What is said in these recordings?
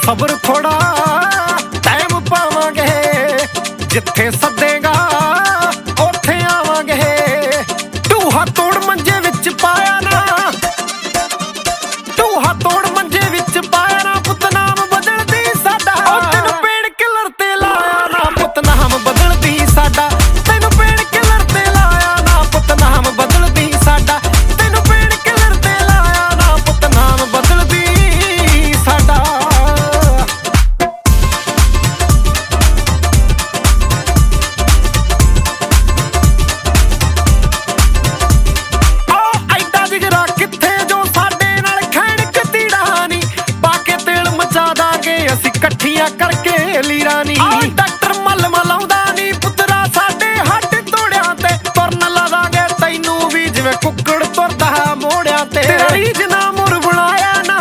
ਸਬਰ ਥੋੜਾ ਟਾਈਮ ਪਾਵਾਂਗੇ, ਜਿੱਥੇ ਸੱਦੇਗਾ ਉੱਥੇ ਆਵਾਂਗੇ। ਢੂਹਾ ਤੋੜ ਮੰਜੇ ਵਿੱਚ ਪਾਇਆ ਨਾ, ਢੂਹਾ ਤੋੜ ਮੰਜੇ ਵਿੱਚ ਪਾਇਆ ਨਾ, ਪੁੱਤ ਨਾਮ ਬਦਲਦੀ ਸਾਡਾ। ਉਹ ਤੈਨੂੰ ਪੇੜ ਕਿਲਰ ਤੇ ਲਾਇਆ ਨਾ, ਪੁੱਤ ਨਾਮ ਬਦਲਦੀ ਸਾਡਾ। ਤੈਨੂੰ ਪੇੜ ਕਿਲਰ ਤੇ ਲਾਇਆ ਨਾ, ਪੁੱਤ ਨਾਮ ਬਦਲਦੀ ਸਾਡਾ। ਤੈਨੂੰ ਪੇੜ ਕਿਲਰ ਤੇ ਲਾਇਆ ਨਾ, ਪੁੱਤ ਨਾਮ ਬਦਲਦੀ ਸਾਡਾ। ਉਹ ਐਡਾ ਜਿਗਰਾ ਕਿੱਥੇ ਜੋ ਸਾਡੇ ਨਾਲ ਖੈਣ ਕਤੀੜਾ ਨੀ, ਪਾ ਕੇ ਤੇਲ ਮਚਾ ਦਾਂਗੇ ਅਸੀਂ ਇਕੱਠੀਆਂ ਕਰਕੇ ਲੀਰਾਂ ਨੀ। ਡਾਕਟਰ ਮੱਲ ਮਲਾਉਂਦਾ ਨੀ ਪੁੱਤਰਾ ਸਾਡੇ ਹੱਡ ਤੋੜਿਆਂ ਤੇ, ਤੁਰਨ ਲਾ ਦਾਂਗੇ ਤੈਨੂੰ ਵੀ ਜਿਵੇਂ ਕੁੱਕੜ ਤੁਰਦਾ ਮੋੜਿਆਂ ਤੇ। ਤੇਰਾ ਰੀਝ ਨਾ ਮੁਰ ਬਣਾਇਆ ਨਾ,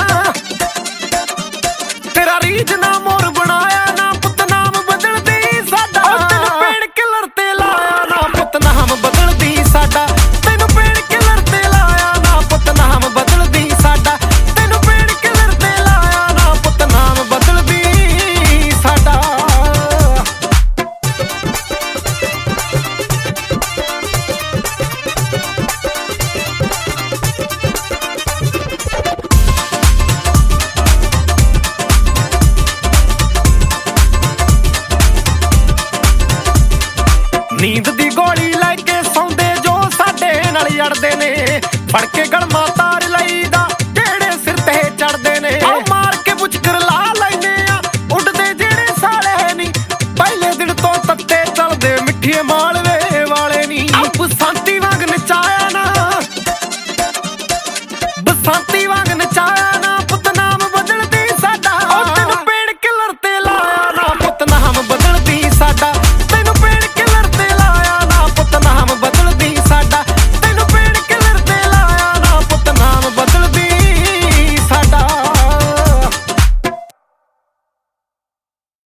ਤੇਰਾ ਰੀਝ ਨਾ ਮੁਰ ਬਣਾਇਆ ਨਾ, ਪੁੱਤ ਨਾਮ ਬਦਲਦੀ ਸਾਡਾ। ਤੈਨੂੰ ਪੇੜ ਕਿਲਰ ਤੇ ਲਾਇਆ ਨਾ, ਪੁੱਤ ਨਾਮ ਬਦਲਦੀ ਸਾਡਾ। ਤੈਨੂੰ ਪੇੜ ਕਿਲਰ ਤੇ ਲਾਇਆ ਨਾ, ਪੁੱਤ ਨਾਮ ਬਦਲਦੀ ਸਾਡਾ। ਤੈਨੂੰ ਪੇੜ ਕਿਲਰ ਤੇ ਲਾਇਆ ਨਾ, ਪੁੱਤ ਨਾਮ ਬਦਲਦੀ ਸਾਡਾ। ਨੀਂਦ ਦੀ ਗੋਲੀ ਲੈ ਕੇ ਸੌਂਦੇ ਜੋ ਸਾਡੇ ਨਾਲ ਅੜਦੇ ਨੇ, ਫੜ ਕੇ ਗਲਮਾ